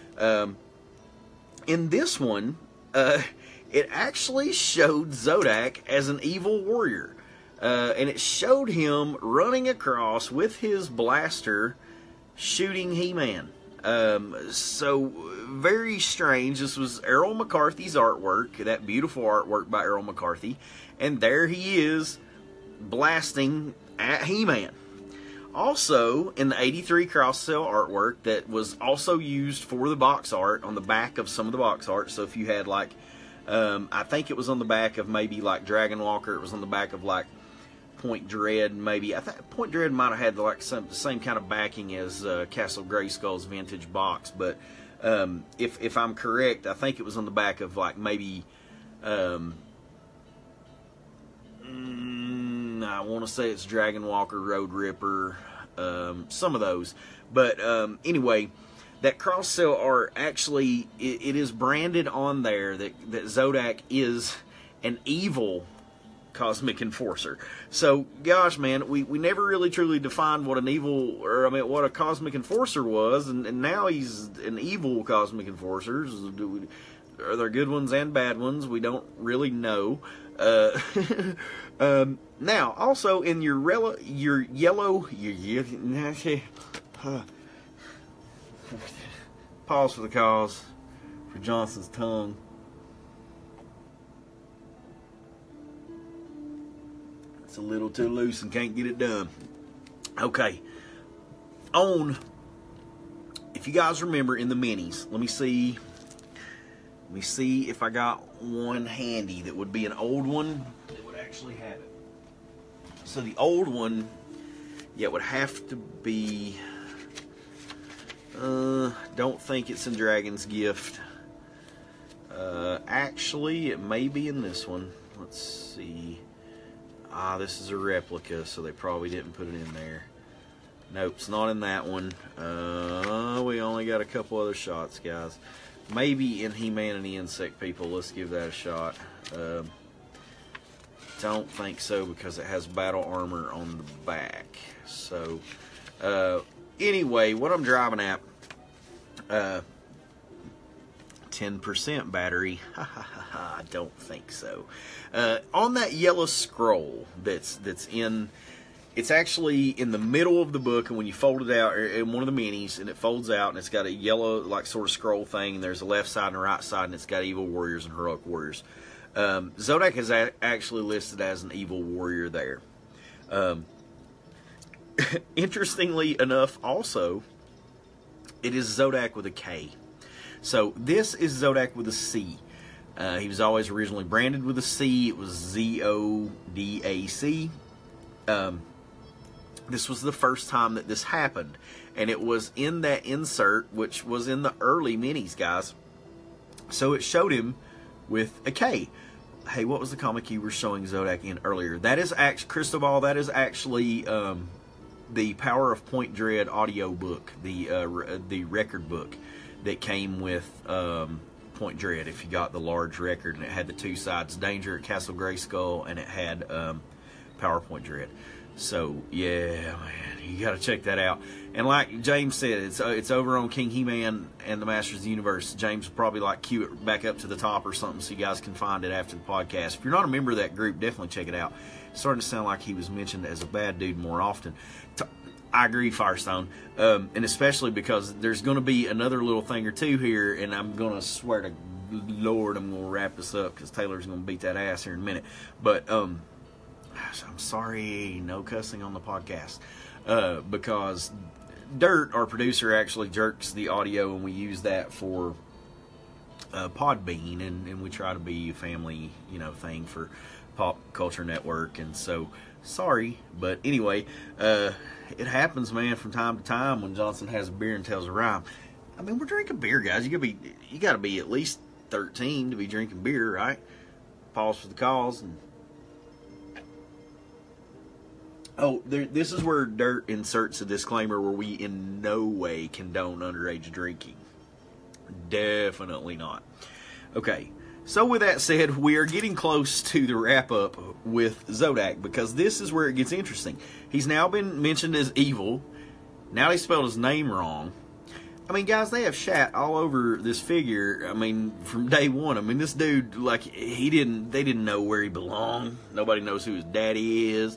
In this one, it actually showed Zodak as an evil warrior. And it showed him running across with his blaster, shooting He-Man. So, very strange. This was Errol McCarthy's artwork, that beautiful artwork by Errol McCarthy. And there he is, blasting at He-Man. Also, in the 83 cross-sell artwork that was also used for the box art, on the back of some of the box art. So if you had like, I think it was on the back of maybe like Dragon Walker, it was on the back of like Point Dread, maybe. I think Point Dread might have had like the same kind of backing as Castle Grayskull's vintage box, but if I'm correct, I think it was on the back of like maybe I want to say it's Dragon Walker, Road Ripper, some of those. But anyway, that cross-sell art actually, it is branded on there that Zodak is an evil Cosmic Enforcer. So, gosh, man, we never really truly defined what an evil, or I mean, what a Cosmic Enforcer was, and now he's an evil Cosmic Enforcer. Are there good ones and bad ones? We don't really know. Now, also in your yellow, pause for the cause for Johnson's tongue. It's a little too loose and can't get it done. Okay. If you guys remember in the minis, let me see if I got one handy that would be an old one that would actually have it. So the old one, yeah, it would have to be, don't think it's in Dragon's Gift. Actually, it may be in this one. Let's see. This is a replica, so they probably didn't put it in there. Nope, it's not in that one. We only got a couple other shots, guys. Maybe in He-Man and the Insect People. Let's give that a shot. Don't think so, because it has battle armor on the back. So, anyway, what I'm driving at, 10% battery. I don't think so. On that yellow scroll that's in, it's actually in the middle of the book, and when you fold it out in one of the minis, and it folds out, and it's got a yellow like sort of scroll thing, and there's a left side and a right side, and it's got evil warriors and heroic warriors. Zodak is actually listed as an evil warrior there. Interestingly enough, also, it is Zodak with a K. So this is Zodak with a C. He was always originally branded with a C. It was Z-O-D-A-C. This was the first time that this happened. And it was in that insert, which was in the early minis, guys. So it showed him with a K. Hey, what was the comic you were showing Zodak in earlier? That is actually, Cristobal, that is actually the Power of Point Dread audio book, the record book that came with Point Dread. If you got the large record, and it had the two sides, Danger at Castle Grayskull, and it had Power of Point Dread. So yeah, man, you got to check that out. And like James said, it's over on King He-Man and the Masters of the Universe. James will probably cue it back up to the top or something so you guys can find it after the podcast. If you're not a member of that group, definitely check it out. It's starting to sound like he was mentioned as a bad dude more often. I agree, Firestone, and especially because there's going to be another little thing or two here, and I'm going to swear to Lord I'm going to wrap this up because Taylor's going to beat that ass here in a minute. But I'm sorry, no cussing on the podcast, because Dirt, our producer, actually jerks the audio, and we use that for Podbean, and we try to be a family, thing for Pop Culture Network, and so sorry, but anyway, it happens, man, from time to time when Johnson has a beer and tells a rhyme. I mean, we're drinking beer, guys. You got to be at least 13 to be drinking beer, right? Pause for the cause. And this is where Dirt inserts a disclaimer where we in no way condone underage drinking. Definitely not. Okay, so with that said, we are getting close to the wrap-up with Zodak, because this is where it gets interesting. He's now been mentioned as evil. Now they spelled his name wrong. I mean, guys, they have shat all over this figure, from day one. I mean, this dude, they didn't know where he belonged. Nobody knows who his daddy is.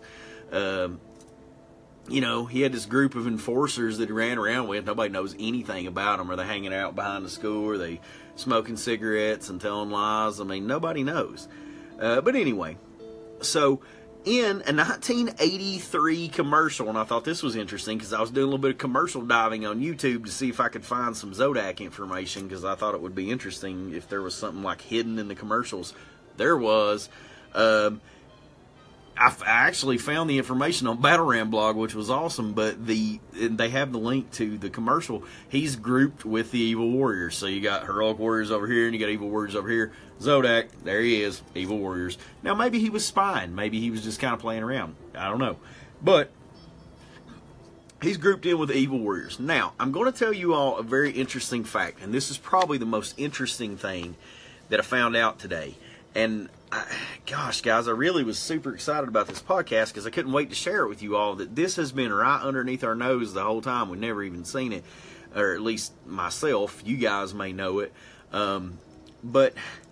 He had this group of enforcers that he ran around with. Nobody knows anything about them. Are they hanging out behind the school? Are they smoking cigarettes and telling lies? I mean, nobody knows. But anyway, so in a 1983 commercial, and I thought this was interesting because I was doing a little bit of commercial diving on YouTube to see if I could find some Zodak information, because I thought it would be interesting if there was something hidden in the commercials. There was. I actually found the information on Battle Ram blog, which was awesome, but they have the link to the commercial. He's grouped with the Evil Warriors. So you got Heroic Warriors over here, and you got Evil Warriors over here. Zodak, there he is, Evil Warriors. Now, maybe he was spying. Maybe he was just kind of playing around. I don't know. But he's grouped in with the Evil Warriors. Now, I'm going to tell you all a very interesting fact, and this is probably the most interesting thing that I found out today. And gosh, guys, I really was super excited about this podcast because I couldn't wait to share it with you all, that this has been right underneath our nose the whole time. We've never even seen it, or at least myself. You guys may know it. But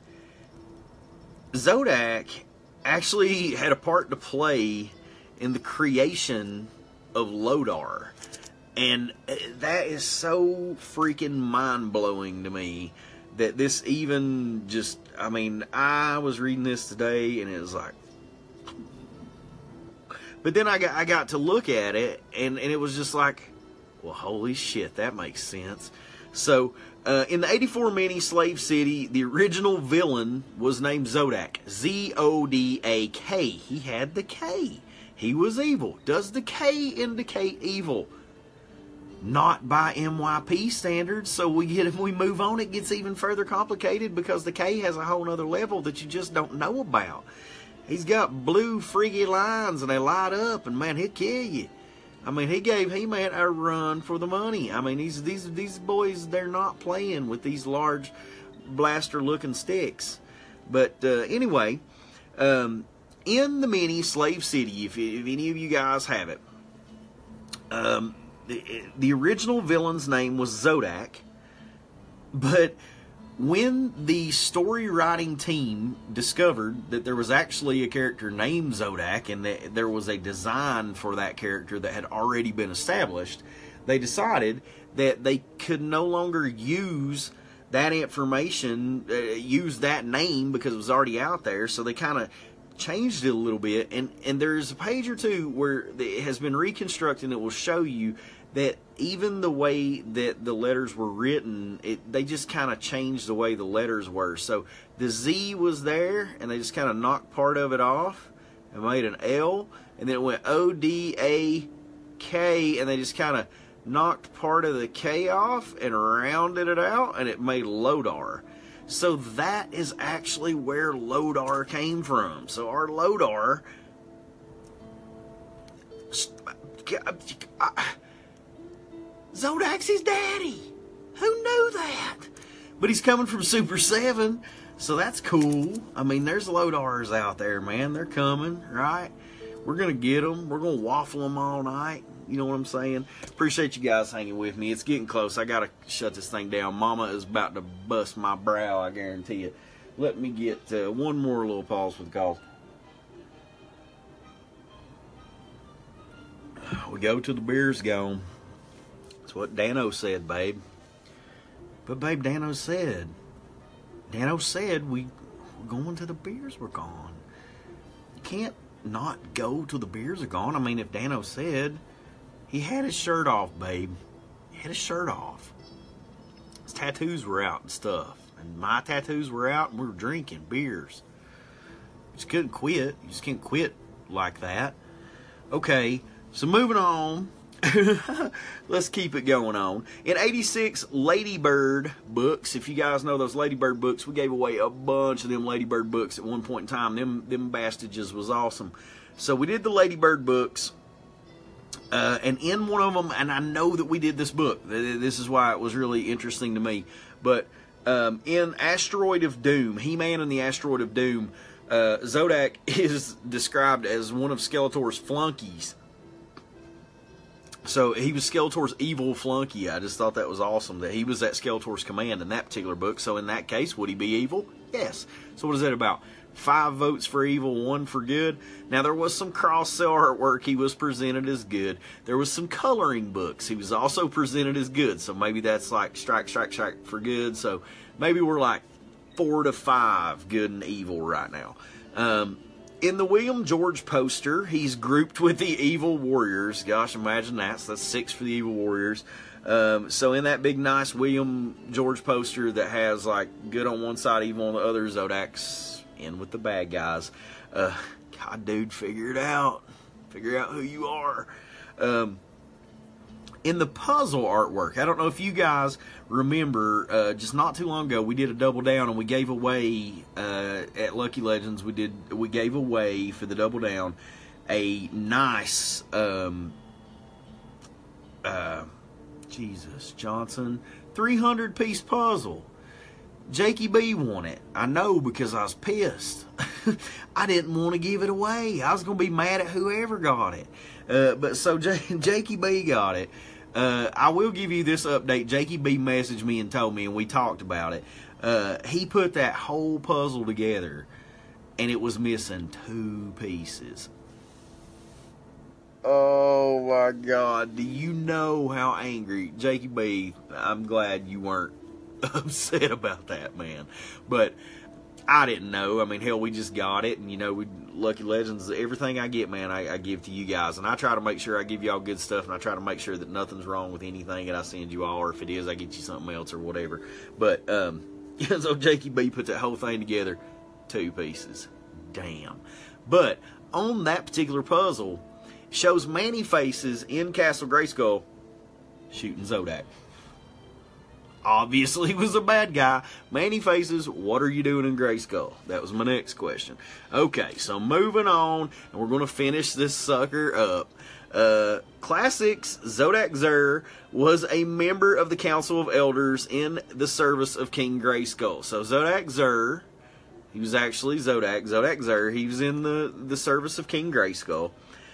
Zodak actually had a part to play in the creation of Lodar. And that is so freaking mind-blowing to me. That this even just, I was reading this today and it was like, but then I got to look at it and it was just like, well, holy shit, that makes sense. So, in the 84 mini Slave City, the original villain was named Zodak. Z-O-D-A-K. He had the K. He was evil. Does the K indicate evil? Not by MYP standards, so if we move on, it gets even further complicated because the K has a whole other level that you just don't know about. He's got blue freaky lines and they light up, and man, he'll kill you. He gave He-Man a run for the money. These boys, they're not playing with these large blaster-looking sticks. But anyway, in the mini Slave City, if any of you guys have it, the original villain's name was Zodak, but when the story writing team discovered that there was actually a character named Zodak and that there was a design for that character that had already been established, they decided that they could no longer use that information, use that name because it was already out there, so they kind of changed it a little bit, and there's a page or two where it has been reconstructed and it will show you that even the way that the letters were written, they just kind of changed the way the letters were. So the Z was there, and they just kind of knocked part of it off and made an L, and then it went O-D-A-K, and they just kind of knocked part of the K off and rounded it out, and it made Lodar. So that is actually where Lodar came from. So our Lodar, Zodak's his daddy. Who knew that? But he's coming from Super 7, so that's cool. I mean, there's Lodars out there, man. They're coming, right? We're going to get them. We're going to waffle them all night. You know what I'm saying? Appreciate you guys hanging with me. It's getting close. I got to shut this thing down. Mama is about to bust my brow, I guarantee you. Let me get one more little pause for the call. We go till the beer's gone. That's what Dano said, babe. But, babe, Dano said we're going till the beers were gone. You can't not go till the beers are gone. I mean, if Dano said, he had his shirt off, babe. He had his shirt off. His tattoos were out and stuff. And my tattoos were out, and we were drinking beers. You just couldn't quit. You just can't quit like that. Okay, so moving on. Let's keep it going on. In 86, Lady Bird books. If you guys know those Lady Bird books, we gave away a bunch of them Lady Bird books at one point in time. Them bastages was awesome. So we did the Lady Bird books. And in one of them, and I know that we did this book. This is why it was really interesting to me. But in Asteroid of Doom, He-Man and the Asteroid of Doom, Zodak is described as one of Skeletor's flunkies. So he was Skeletor's evil flunky. I just thought that was awesome that he was at Skeletor's command in that particular book. So in that case, would he be evil? Yes. So what is that about? 5 votes for evil, 1 for good. Now there was some cross-cell artwork. He was presented as good. There was some coloring books. He was also presented as good. So maybe that's like strike for good. So maybe we're like 4 to 5 good and evil right now. In the William George poster, he's grouped with the Evil Warriors. Gosh, imagine that. So that's 6 for the Evil Warriors. So in that big, nice William George poster that has like good on one side, evil on the other, Zodak's in with the bad guys. God, dude, figure it out. Figure out who you are. In the puzzle artwork, I don't know if you guys remember, just not too long ago, we did a double down and we gave away at Lucky Legends. We gave away for the double down a nice Jesus Johnson 300-piece puzzle. Jakey B won it. I know, because I was pissed. I didn't want to give it away. I was going to be mad at whoever got it. But so Jakey B got it. I will give you this update. Jakey B messaged me and told me, and we talked about it. He put that whole puzzle together, and it was missing 2 pieces. Oh my God. Do you know how angry? Jakey B, I'm glad you weren't upset about that, man. But I didn't know. I mean, hell, we just got it, and you know, Lucky Legends, everything I get, man, I give to you guys, and I try to make sure I give y'all good stuff, and I try to make sure that nothing's wrong with anything that I send you all, or if it is, I get you something else or whatever. But so Jakey B put that whole thing together, 2 pieces. Damn. But on that particular puzzle, shows Manny Faces in Castle Grayskull shooting Zodak. Obviously was a bad guy. Manny Faces, what are you doing in Grayskull? That was my next question. Okay, so moving on, and we're going to finish this sucker up. Classics, Zodak Zur was a member of the Council of Elders in the service of King Grayskull. So Zodak Zur, he was actually Zodak Zur, he was in the service of King Grayskull.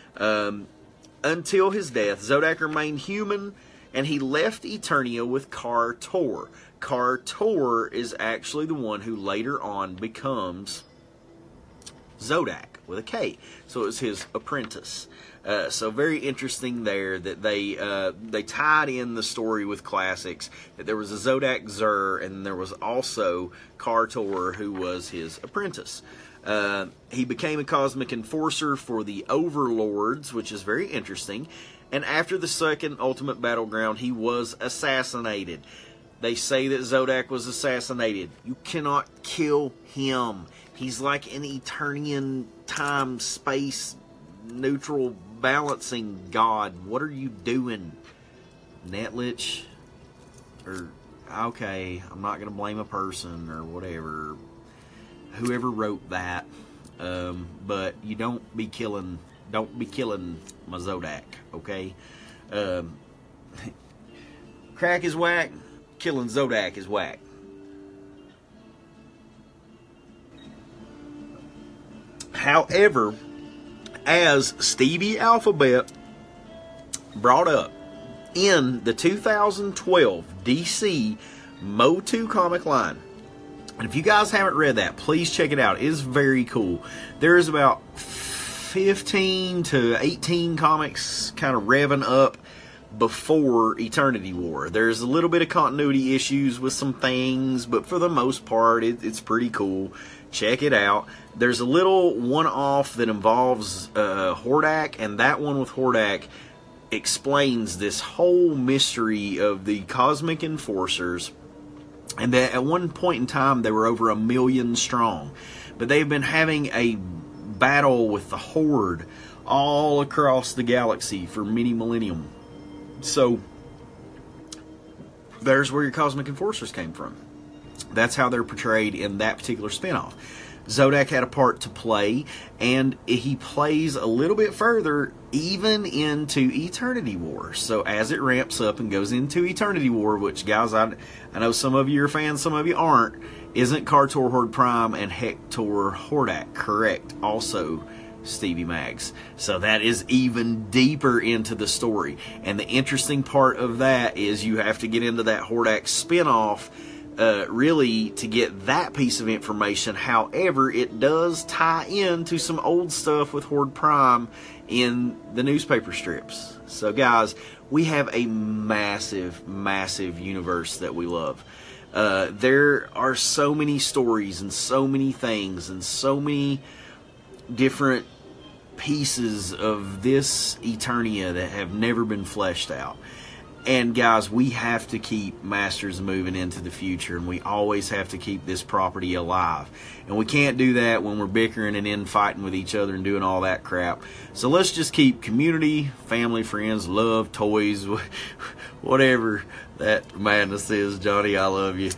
Until his death, Zodak remained human, and he left Eternia with Kar-Tor. Kar-Tor is actually the one who later on becomes Zodak with a K. So it was his apprentice. So very interesting there that they tied in the story with Classics, that there was a Zodak Zur, and there was also Kar-Tor, who was his apprentice. He became a cosmic enforcer for the Overlords, which is very interesting. And after the second Ultimate Battleground, he was assassinated. They say that Zodak was assassinated. You cannot kill him. He's like an Eternian time, space, neutral balancing god. What are you doing, Netlich? Or, okay, I'm not going to blame a person or whatever. Whoever wrote that. But you don't be killing Don't be killing my Zodak, okay? Crack is whack. Killing Zodak is whack. However, as Stevie Alphabet brought up in the 2012 DC Motu comic line, and if you guys haven't read that, please check it out. It is very cool. There is about 15 to 18 comics kind of revving up before Eternity War. There's a little bit of continuity issues with some things, but for the most part, it's pretty cool. Check it out. There's a little one-off that involves Hordak, and that one with Hordak explains this whole mystery of the Cosmic Enforcers, and that at one point in time they were over 1 million strong, but they've been having a battle with the Horde all across the galaxy for many millennium. So there's where your Cosmic Enforcers came from. That's how they're portrayed in that particular spinoff. Zodak had a part to play, and he plays a little bit further even into Eternity War. So as it ramps up and goes into Eternity War, which, guys, I know some of you are fans, some of you aren't, isn't Kartor Horde Prime and Hector Hordak correct? Also Stevie Mags. So that is even deeper into the story. And the interesting part of that is you have to get into that Hordak spinoff really to get that piece of information. However, it does tie into some old stuff with Horde Prime in the newspaper strips. So guys, we have a massive, massive universe that we love. There are so many stories and so many things and so many different pieces of this Eternia that have never been fleshed out. And guys, we have to keep Masters moving into the future, and we always have to keep this property alive. And we can't do that when we're bickering and infighting with each other and doing all that crap. So let's just keep community, family, friends, love, toys, whatever that madness is. Johnny, I love you.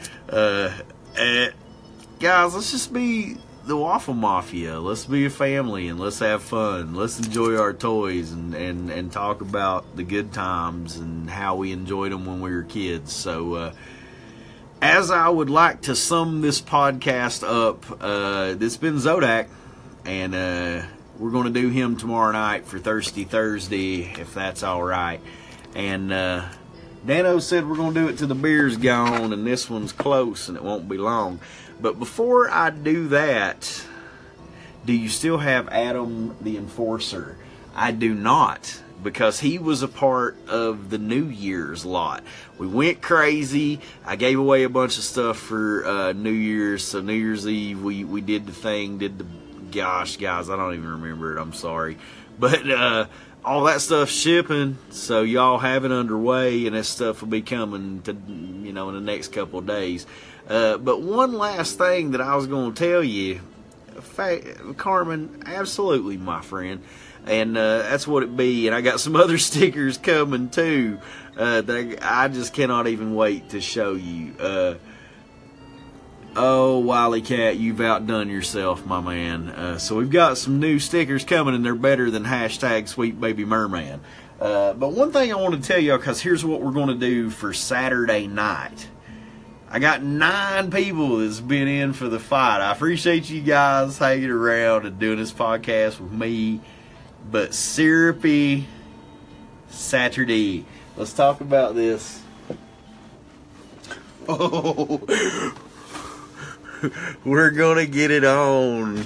Guys, let's just be the Waffle Mafia. Let's be a family and let's have fun. Let's enjoy our toys and talk about the good times and how we enjoyed them when we were kids. So as I would like to sum this podcast up, this has been Zodak, and we're going to do him tomorrow night for Thirsty Thursday, if that's all right. And Dano said we're going to do it till the beer's gone, and this one's close and it won't be long. But before I do that, do you still have Adam the Enforcer? I do not, because he was a part of the New Year's lot. We went crazy. I gave away a bunch of stuff for New Year's. So New Year's Eve, we did the thing, gosh, guys, I don't even remember it. I'm sorry. But all that stuff's shipping, so y'all have it underway, and that stuff will be coming to, in the next couple of days. But one last thing that I was going to tell you, Carmen, absolutely, my friend, and that's what it be. And I got some other stickers coming too that I just cannot even wait to show you. Oh, Wily Cat, you've outdone yourself, my man. So we've got some new stickers coming, and they're better than hashtag Sweet Baby Merman. But one thing I want to tell you, because here's what we're going to do for Saturday night. I got 9 people that's been in for the fight. I appreciate you guys hanging around and doing this podcast with me. But Syrupy Saturday. Let's talk about this. Oh, we're going to get it on.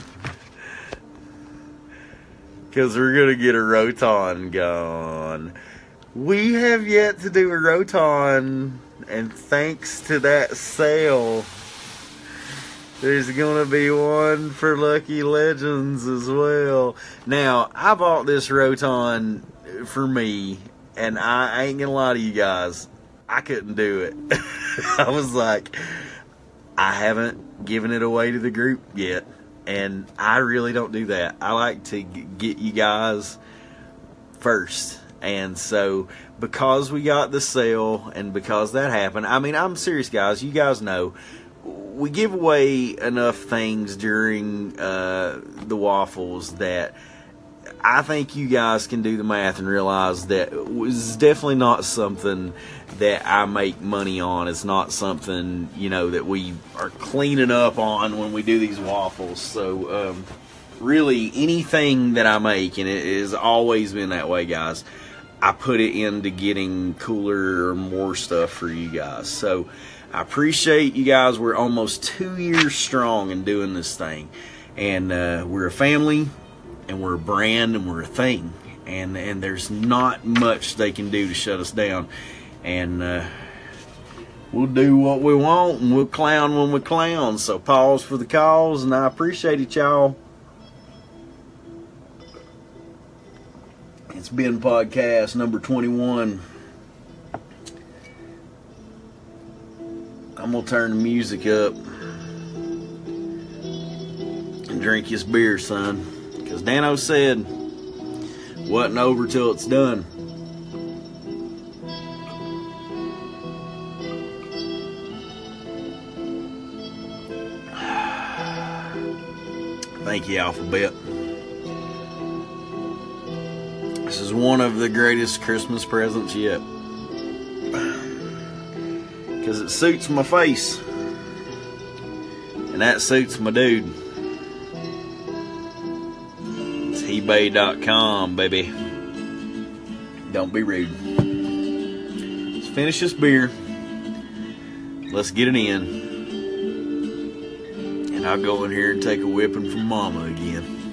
Because we're going to get a Roton gone. We have yet to do a Roton. And thanks to that sale, there's going to be one for Lucky Legends as well. Now, I bought this Roton for me, and I ain't going to lie to you guys, I couldn't do it. I was like, I haven't given it away to the group yet, and I really don't do that. I like to get you guys first. And so, because we got the sale and because that happened, I mean, I'm serious, guys. You guys know, we give away enough things during the waffles that I think you guys can do the math and realize that it was definitely not something that I make money on. It's not something, that we are cleaning up on when we do these waffles. So, really, anything that I make, and it has always been that way, guys, I put it into getting cooler or more stuff for you guys. So, I appreciate you guys. We're almost 2 years strong in doing this thing. And we're a family, and we're a brand, and we're a thing. And there's not much they can do to shut us down. And we'll do what we want, and we'll clown when we clown. So pause for the cause, and I appreciate it, y'all. It's been podcast number 21. I'm going to turn the music up and drink this beer, son. Because Dano said, wasn't over till it's done. Thank you, Alphabet. This is one of the greatest Christmas presents yet. Because it suits my face. And that suits my dude. It's eBay.com, baby. Don't be rude. Let's finish this beer. Let's get it in. And I'll go in here and take a whipping from Mama again.